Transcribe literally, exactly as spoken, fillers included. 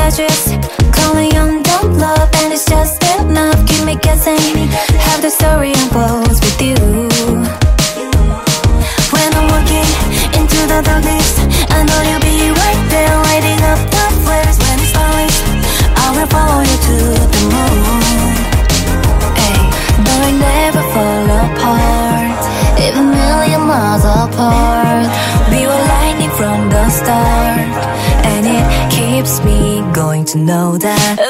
just calling on dumb love, and it's just enough. Keep me guessing, have the story unfolds with you. When I'm walking into the darkness, I know you'll be right there, lighting up the flares. When it's darkness, I will follow you to the moon. Hey, though we never fall apart, even million miles apart, we were lightning from the start, and it keeps me going to know that